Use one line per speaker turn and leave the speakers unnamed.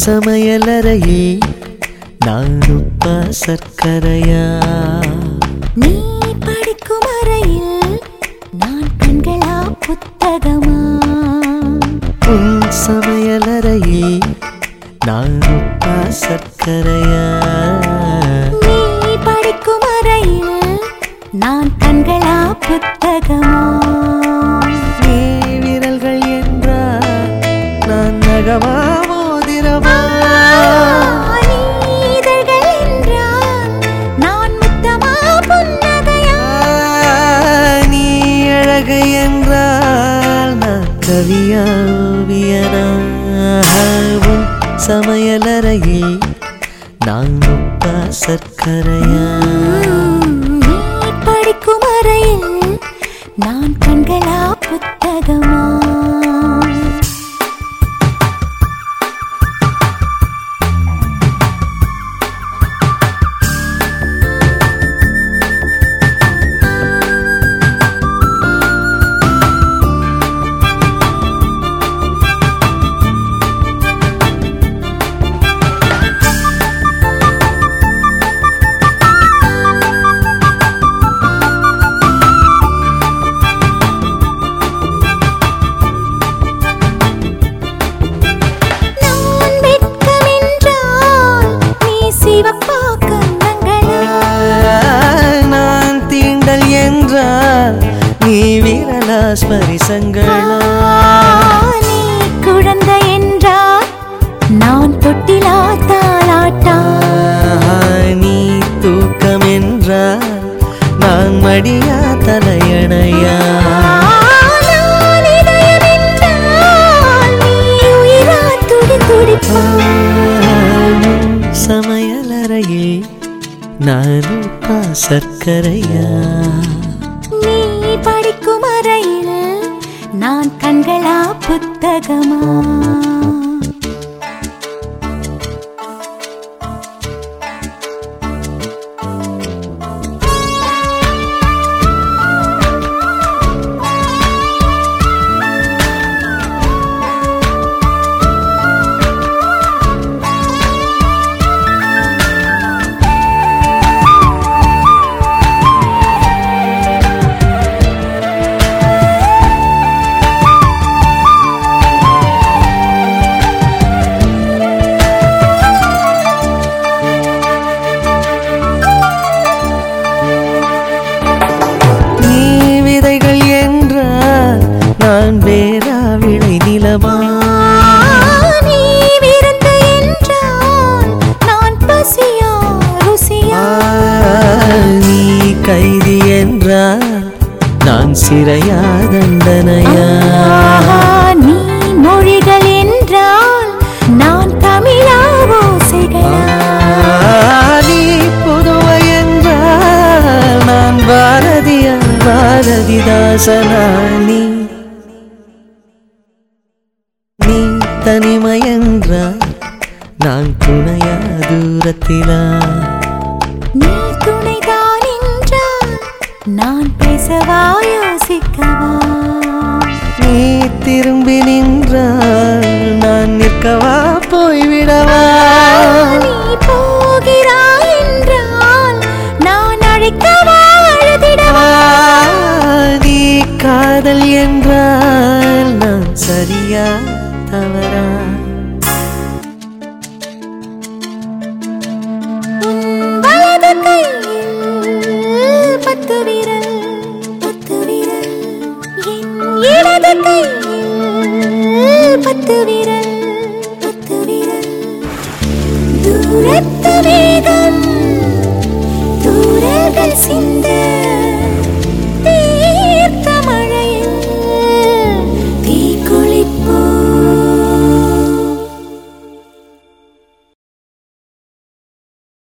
சமையலறையில் நான் உப்பா சர்க்கரையா?
நீ படிக்கும் அறையில் நான் கண்களா புத்தகமா?
உன் சமையலறையில் நான் உப்பா சர்க்கரையா?
நீ படிக்கும் அறையில் நான் கண்களா புத்தகமா?
நீ விரல்கள் என்றால் நான் நகமா மோதிரமா? கவியா ஓவியனா? உன் சமையலறையில் நான் உப்பா சர்க்கரையா?
நீ படிக்கும் அறையில் நான் கண்களா புத்தகமா?
நீ விரலா ஸ்பரிசங்களா?
நீ குழந்தை என்றால் நான் தொட்டிலா தாலாட்டா?
நீ தூக்கம் என்றால் நான் மடியா தலையணையா? சமையலறையில் நான் உப்பா சர்க்கரையா?
நீ படிக்கும் அறையில் நான் கண்களா புத்தகமா? நான் வேறா விளை நிலமா? நீ விருந்து என்றால் நான் பசியா ருசியா?
நீ கைதி என்றால் நான் சிறையா தண்டனையா?
நீ மொழிகள் என்றால் நான் தமிழா ஓசைகளா?
நீ புதுவை என்றால் நான் பாரதியா பாரதிதாசனா? நீ தனிமை என்றால் நான் துணையா தூரத்திலா?
நீ துணைதான் என்றால் நான் பேசவா யோசிக்கவா?
நீ திரும்பி நின்றால் நான் நிற்கவா போய்விடவா?
நீ போகிறாய் என்றால் நான் அழைக்கவா அழுதிடவா?
நீ காதல் என்றால் நான் சரியா தவறா?
வலது கையில் 10 விரல் 10 விரல், என் இடது கையில் 10 விரல்.